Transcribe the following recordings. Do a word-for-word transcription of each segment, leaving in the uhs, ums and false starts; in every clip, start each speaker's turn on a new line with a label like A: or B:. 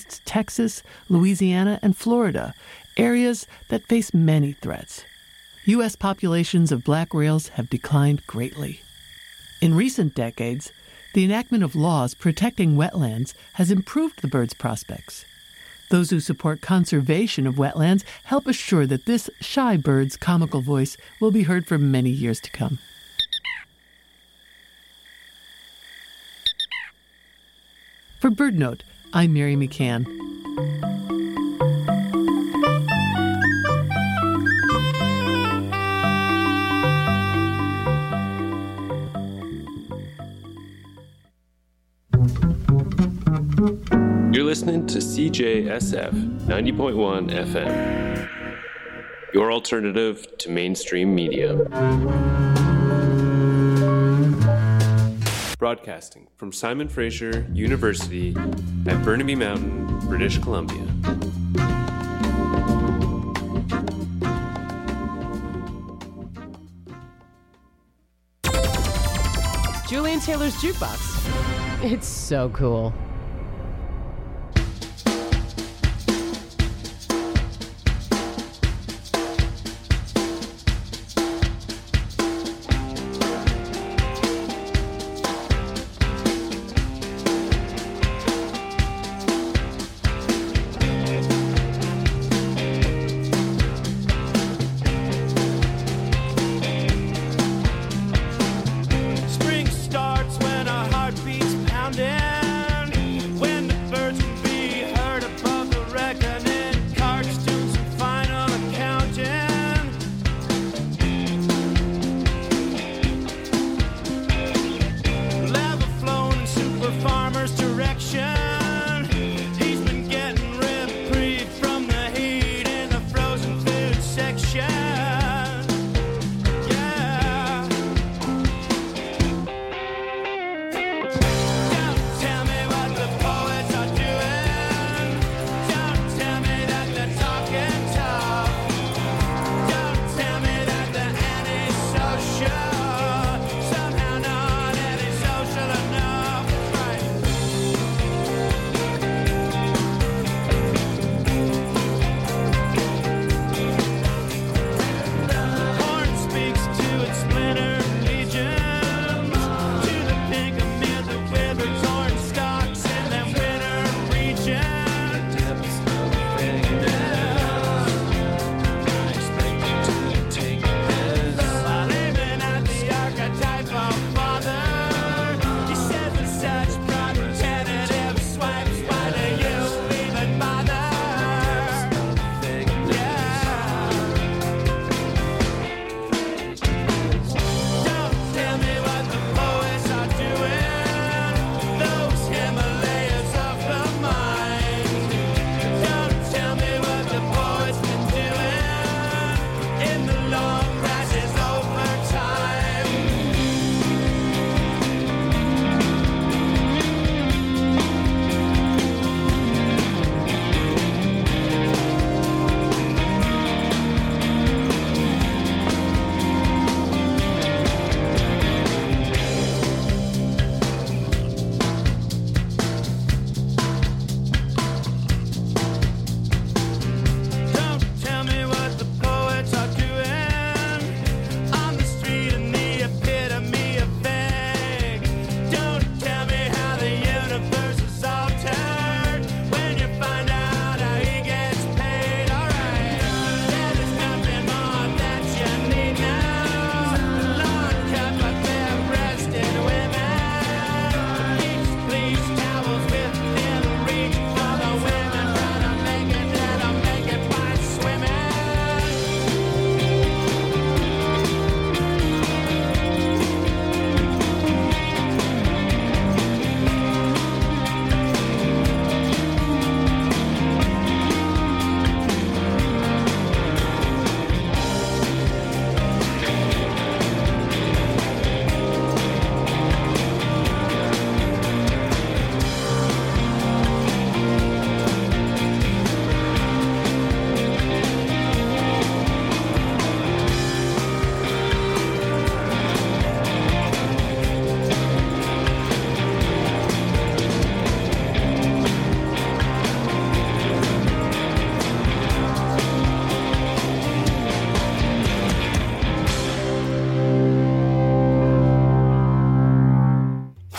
A: coasts Texas, Louisiana, and Florida, areas that face many threats. U S populations of black rails have declined greatly. In recent decades, the enactment of laws protecting wetlands has improved the birds' prospects. Those who support conservation of wetlands help assure that this shy bird's comical voice will be heard for many years to come. For BirdNote, I'm Mary McCann.
B: You're listening to C J S F ninety point one F M, your alternative to mainstream media. Broadcasting from Simon Fraser University at Burnaby Mountain, British Columbia.
C: Julian Taylor's Jukebox. It's so cool.
D: Spring starts when our heart beats pounding.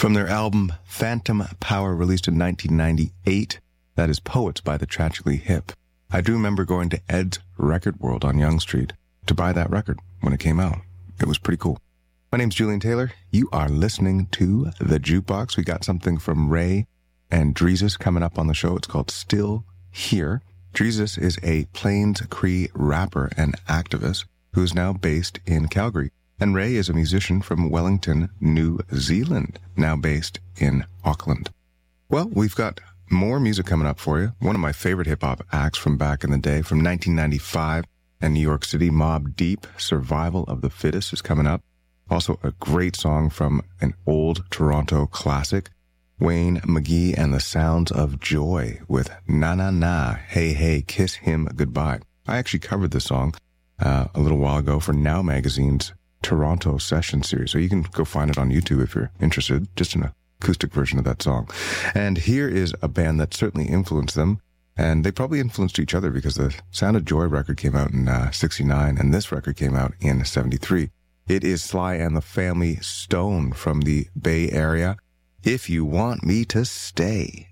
D: From their album Phantom Power, released in nineteen ninety-eight, that is Poets by the Tragically Hip. I do remember going to Ed's Record World on Yonge Street to buy that record when it came out. It was pretty cool. My name's Julian Taylor. You are listening to The Jukebox. We got something from Ray and Dreezus coming up on the show. It's called Still Here. Dreezus is a Plains Cree rapper and activist who is now based in Calgary. And Ray is a musician from Wellington, New Zealand, now based in Auckland. Well, we've got more music coming up for you. One of my favorite hip-hop acts from back in the day, from nineteen ninety-five and New York City, Mobb Deep, Survival of the Fittest is coming up. Also a great song from an old Toronto classic, Wayne McGee and the Sounds of Joy with Na Na Na, Hey Hey, Kiss Him Goodbye. I actually covered this song uh, a little while ago for Now Magazine's Toronto Session Series, so you can go find it on YouTube if you're interested, just an acoustic version of that song. And here is a band that certainly influenced them, and they probably influenced each other because the Sound of Joy record came out in uh, sixty-nine, and this record came out in seventy-three. It is Sly and the Family Stone from the Bay Area. If You Want Me to Stay.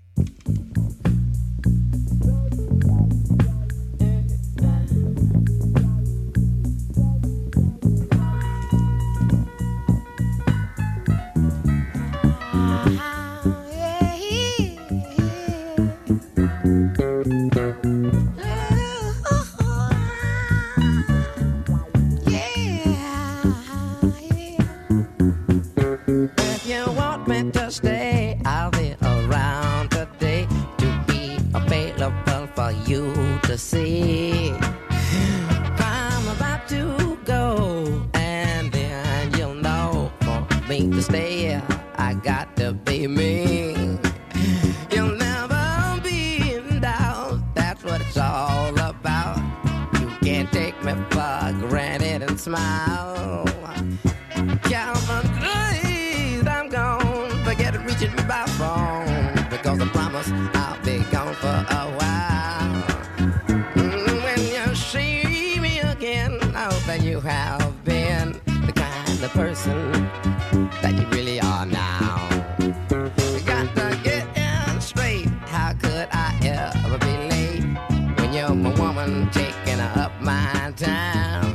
E: Stay, I'll be around today to be available for you to see. I'm about to go, and then you'll know for me to stay, I got to be me. You'll never be in doubt, that's what it's all about. You can't take me for granted and smile. Calvin, please, I'm gone. Forget reaching me by phone, because I promise I'll be gone for a while. Mm, when you see me again, I hope that you have been the kind of person that you really are now. You got to get in straight. How could I ever be late when you're my woman taking up my time?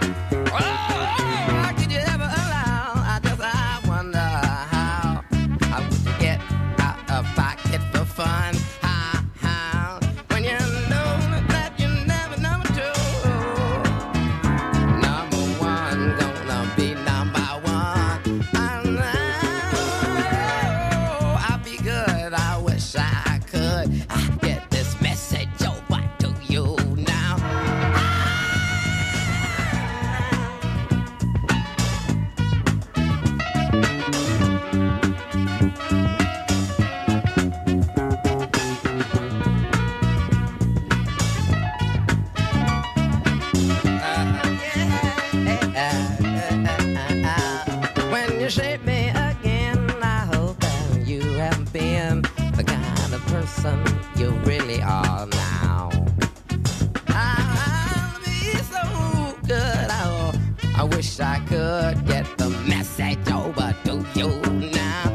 E: You really are now. I'll be so good. Oh, I wish I could get the message over to you now.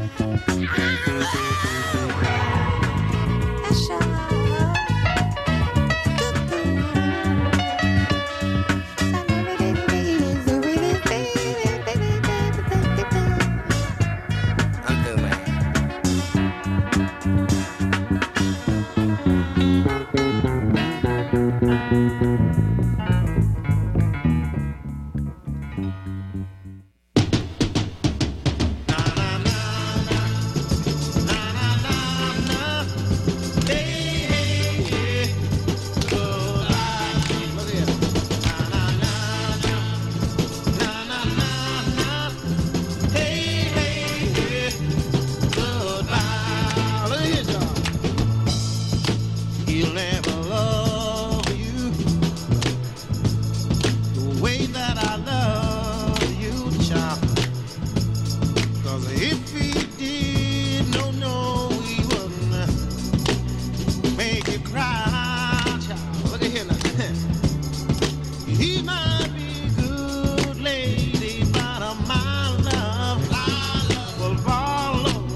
E: Follow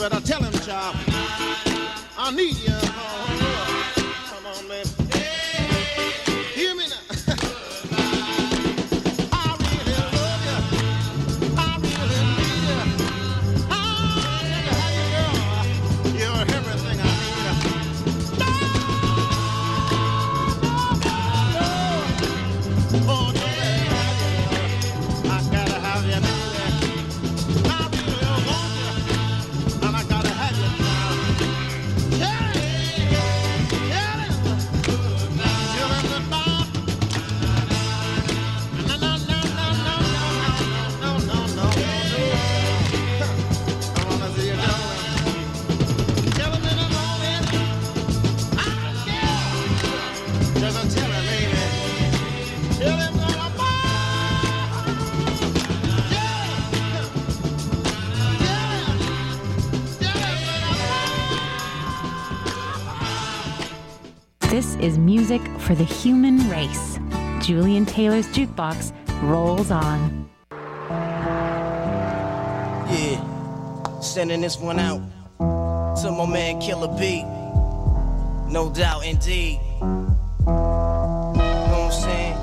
F: better tell him, child. I need you. Oh, come on, baby. Hear me now. I really love you. I really need you. I need to have you, girl. You're everything I need. Oh, no, baby. I gotta have you, baby. I really want you. And I gotta have you now. Yeah, yeah. Chillin' the bar. No, no, no, no, no, no, no, no, no, no. I wanna see you going. Chillin' in the morning. I don't care. Just tell her, baby. Chillin' in the bar.
G: This is music for the human race. Julian Taylor's Jukebox rolls on.
H: Yeah, sending this one out to my man Killer B. No doubt, indeed. Know what I'm saying?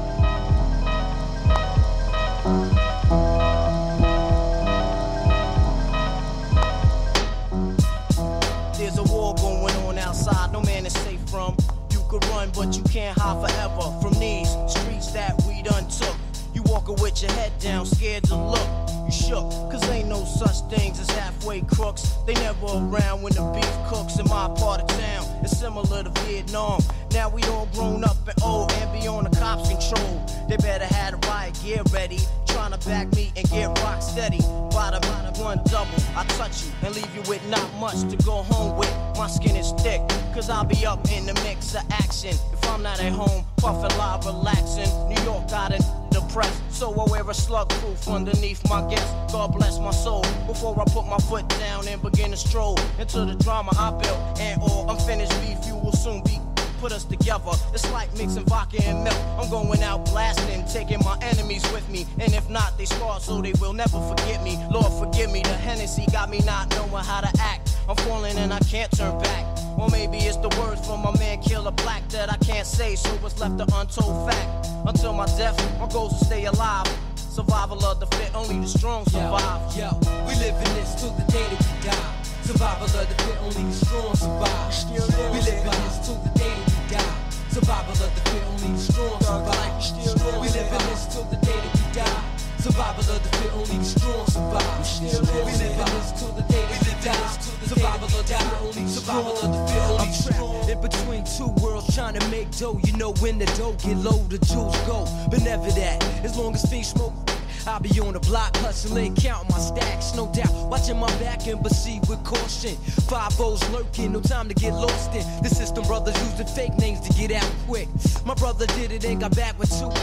H: There's a war going on outside, no man is safe from. You could run, but you can't hide forever from these streets that we done took. You walking with your head down, scared to look. You shook, cause ain't no such things as halfway crooks. They never around when the beef cooks in my part of town. It's similar to Vietnam. Now we all grown up and old and be on the cops' control. They better have the riot gear ready. Trying to back me and get rock steady. By the by the one double, I touch you and leave you with not much to go home with. My skin is thick, cause I'll be up in the mix of action. If I'm not at home, puffin' live, relaxing. New York got it depressed, so I wear a slug proof underneath my guest. God bless my soul before I put my foot down and begin to stroll into the drama I built. And all unfinished beef, you will soon be. Put us together, it's like mixing vodka and milk. I'm going out blasting, taking my enemies with me. And if not, they scarred so they will never forget me. Lord forgive me, the Hennessy got me not knowing how to act. I'm falling and I can't turn back. Or maybe it's the words from my man Killer Black that I can't say, so it's left an untold fact. Until my death, my goals to stay alive. Survival of the fit, only the strong survive.
I: Yo, yo, we live in this till the day that we die. Survival of the fit, only the strong survive. We live in this till the day that we die. Survival of the fit, only the strong survive. We live in this till the day that we die. Survival of the fit, only the strong survive. We live in this till the day that we die. Survival of the fit, only survival of the fit, only strong. In between two worlds, trying to make dough. You know when the dough get low, the jewels go. But never that, as long as things smoke. I'll be on the block hustling, counting my stacks, no doubt. Watching my back and proceed with caution. Five O's lurking, no time to get lost in. The system brothers using fake names to get out quick. My brother did it and got back with two.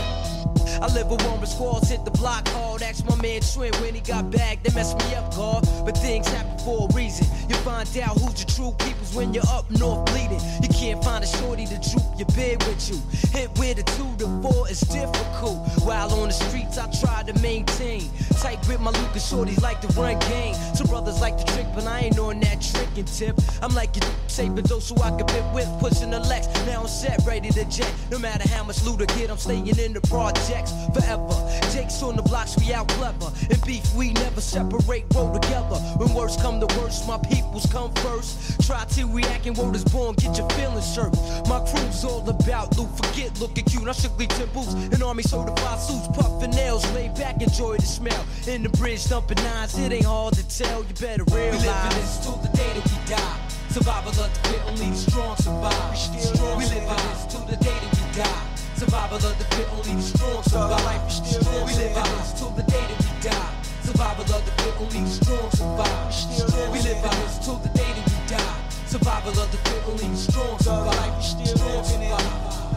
I: I live with one with squads, hit the block hard. Ask my man Twin when he got back, they messed me up, God. But things happen for a reason. You find out who's your true peoples when you're up north bleeding. You can't find a shorty to troop your bed with you. Hit with a two to four is difficult. While on the streets, I try to maintain. Tight grip, my Lucas shorties like to run game. Some brothers like to trick, but I ain't on that tricking tip. I'm like a saving those so I can bit with, pushing the Lex. Now I'm set, ready to jet. No matter how much loot I get, I'm staying in the projects forever. Jake's on the blocks, we out clever. In beef, we never separate, roll together. When worst come to worst, my peoples come first. Try to react and word is born, get your feelings hurt. My crew's all about loot, forget looking cute. I strictly temples, an army certified suits, puffin' nails, lay back, enjoy the smell. In the bridge, thumping nines, it ain't hard to tell. You better realize. We live in this till the day that we die. Survival of the fit, only the strong survive. We live in this till the day that we die. Survival of the fit, only the strong survive. We live in this till the day that we die. Survival of the fit, only the strong survive. We live in this till the day that we die. Survival of the fit, only the strong survive. Strong survive.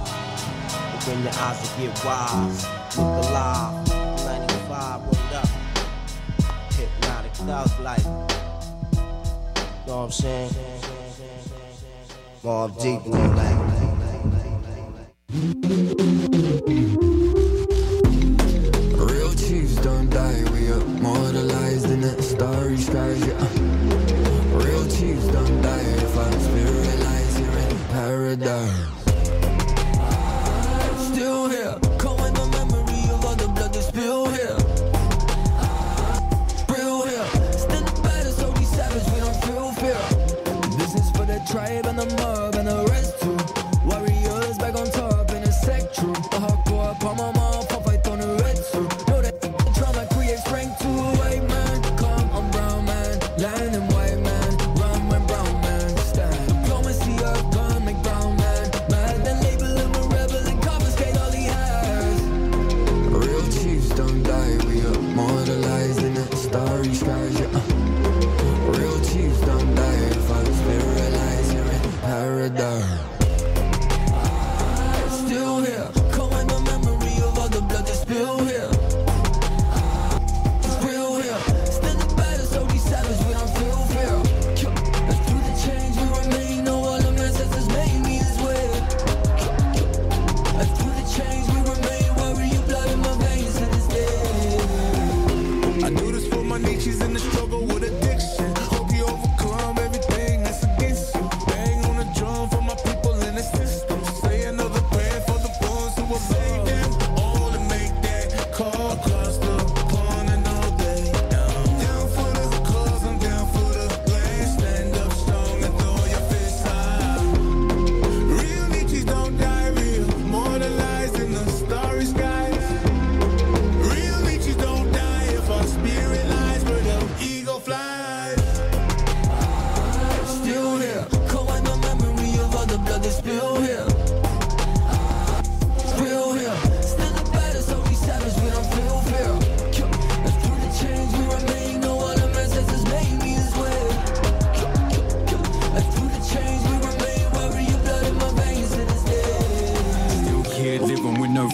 H: When your eyes will get wise, look alive. ninety-five, word up. Hypnotic thug life. Know what I'm saying? More deeply like.
J: Real chiefs don't die, we immortalized in that starry skies, yeah. Real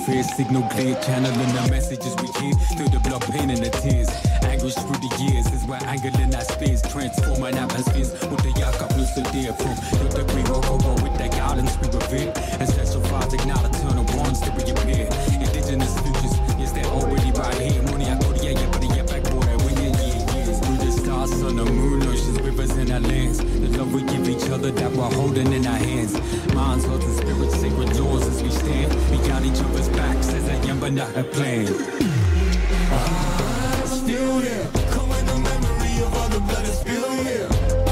J: fear, signal clear, channeling the messages we hear through the blood, pain and the tears. Anguish through the years is where anger in our spheres, transforming atmospheres with the yak up loose dear from your degree or over with that guidance we revere. Ancestral fathers ignite eternal ones to reappear. Indigenous futures, yes, they're already right here. Money, I go to yeah, yeah, but yeah, back boy, when yeah, yeah, years. Through the stars, sun, the moon, oceans, rivers, and our lands. The love we give each other that we're holding in our hands. Minds, hearts, and spirits, sacred laws as we stand. We got each other's backs as a young but not a plan.
I: I'm still here, calling the memory of all the blood is still here.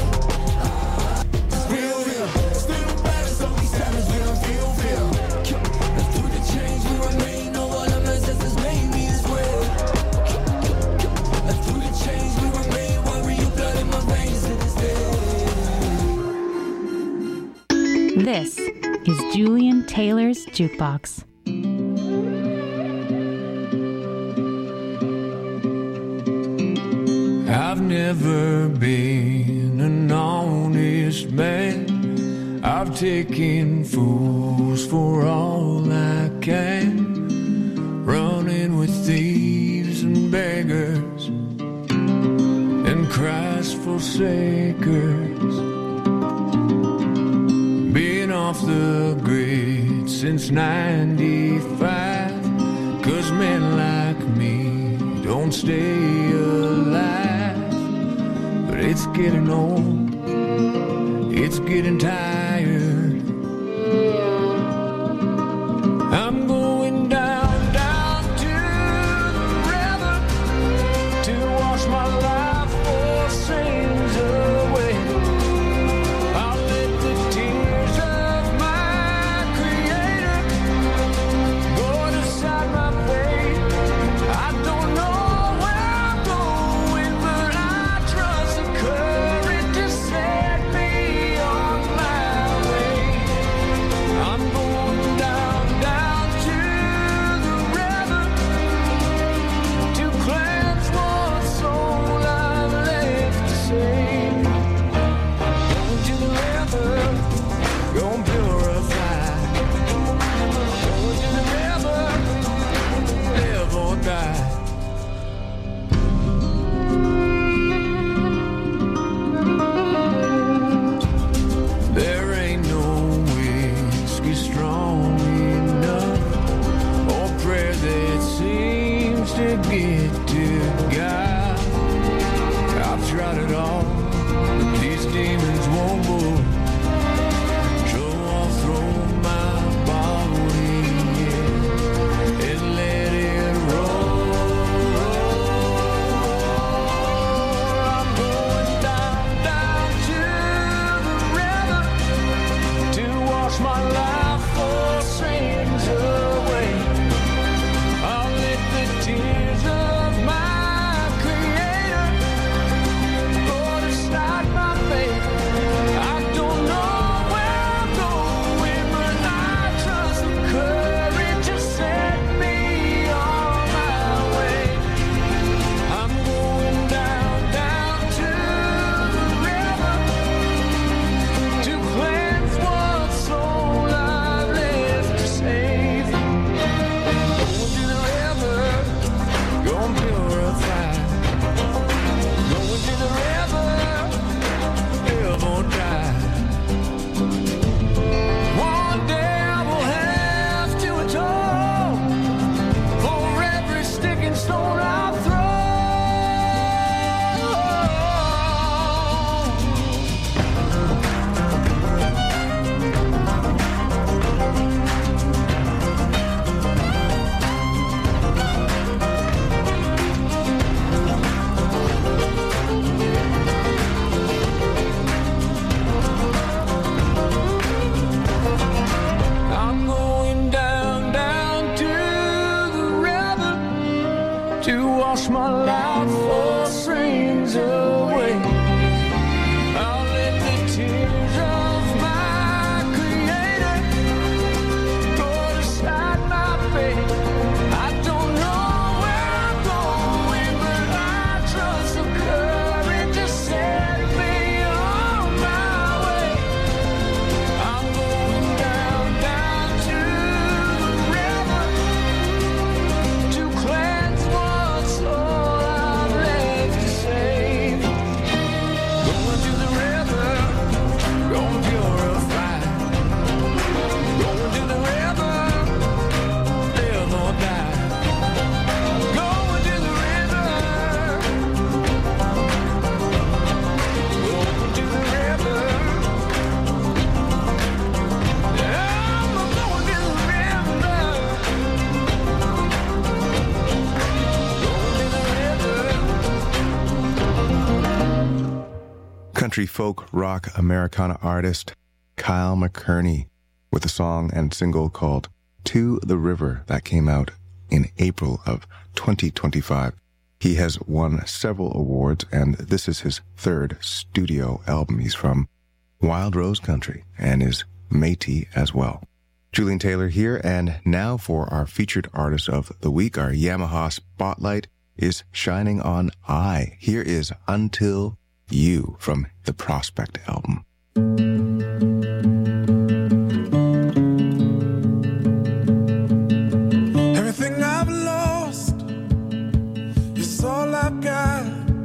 I: Still here, still bad as all these savage, we don't feel fear. And through the change we remain, all our ancestors made me this way. And through the change we remain, warrior blood in my veins to this day.
G: This is Julian Taylor's Jukebox.
J: I've never been an honest man. I've taken fools for all I can, running with thieves and beggars and Christ forsakers. Been off the grid since ninety-five, 'cause men like me don't stay alive. But it's getting old, it's getting tired. I'm going down, down to the river to wash my life for sins away. I'll let the tears of my Creator go beside my fate. I don't know where I'm going, but I trust the courage to set me on my way.
D: country folk rock Americana artist Kyle McCurney with a song and single called To the River that came out in April of twenty twenty-five. He has won several awards, and this is his third studio album. He's from Wild Rose Country and is Métis as well. Julian Taylor here, and now for our featured artist of the week. Our Yamaha spotlight is shining on I. Here is Until You from the Prospect album.
K: Everything I've lost is all I've got.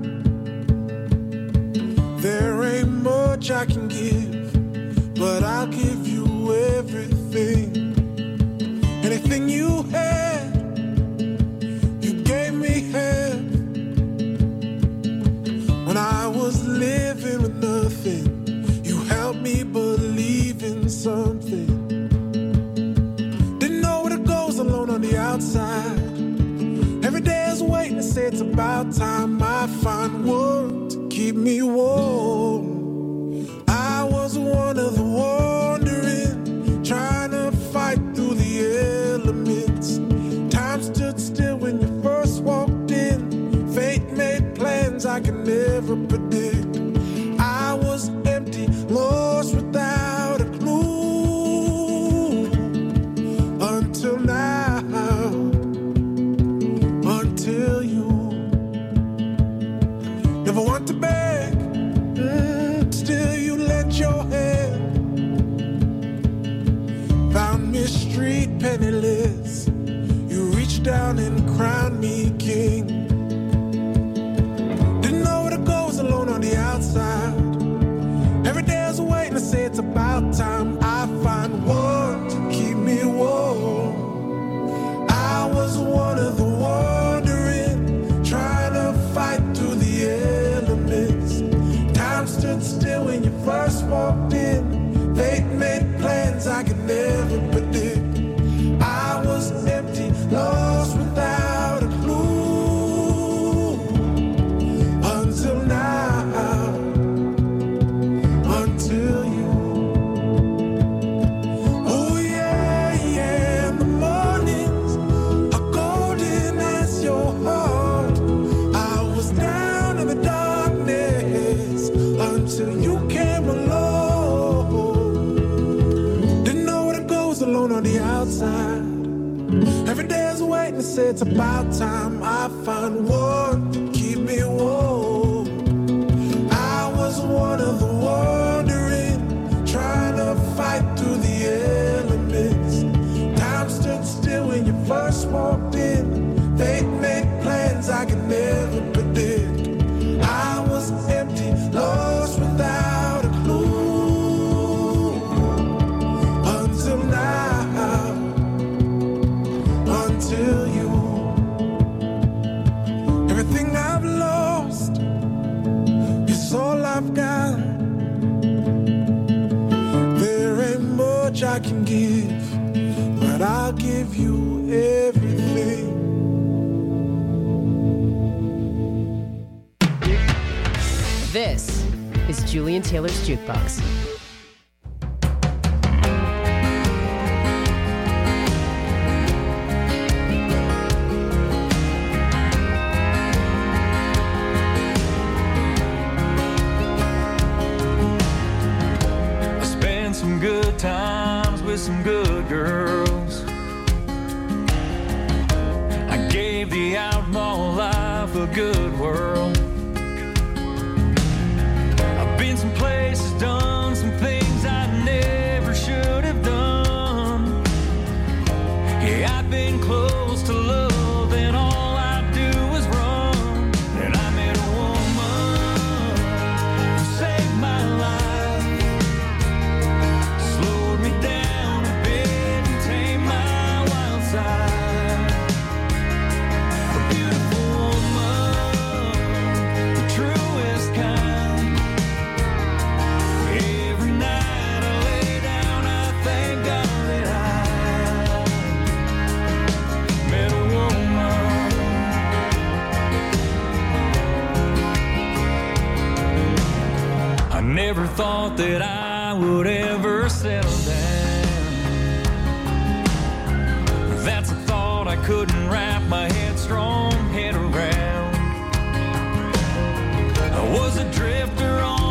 K: There ain't much I can give, but I'll give you everything. Anything you had, you gave me half. When I was living with nothing, you helped me believe in something. Didn't know where to go, was alone on the outside. Every day I was waiting to say it's about time I find one to keep me warm. I was one of the wandering, trying to fight through the elements. Time stood still when you first walked in. Fate made plans I could never predict. I was empty, lost without a clue. Until now, until you. Never want to beg, mm, still you lent your hand. Found me street penniless. You reached down and crowned me king. Didn't know where to go, was alone on the outside. Every day I was waiting to say it's about time I find one to keep me warm. I was one of the wandering, trying to fight through the elements. Time stood still when you first walked in. Fate made plans I could never predict. I was empty, lost without a clue. Until now, until you. Oh yeah, yeah, and the mornings are golden as your heart. I was down in the darkness until you came along. Didn't know where to go, was alone on the outside. Every day I was waiting to say it's about time I find one to keep me warm. I was one of the wandering, trying to fight through the elements. Time stood still when you first walked in. Fate made plans I could never predict. I was empty, lost without a clue. Until now, until you. Everything I've lost is all I've got. There ain't much I can give, but I'll give you everything.
C: This is Julian Taylor's Jukebox.
L: I spent some good times with some good girls. I gave the outlaw life a good whirl. I've been some places, done some things I never should have done. Yeah, I've been close to love and all I do is run. And I met a woman who saved my life, slowed me down a bit and tamed my wild side. A beautiful woman never thought that I would ever settle down. That's a thought I couldn't wrap my headstrong head around. I was a drifter on